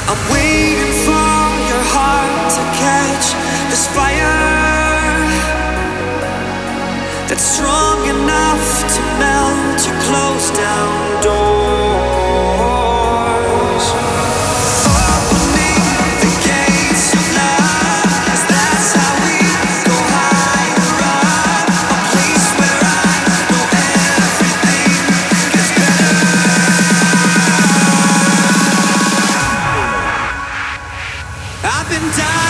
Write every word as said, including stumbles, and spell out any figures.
I'm waiting for your heart to catch this fire that's strong enough to melt your closed down doors. Opening the gates of love, 'cause that's how we go higher up. A place where I know everything gets better. I've been dying.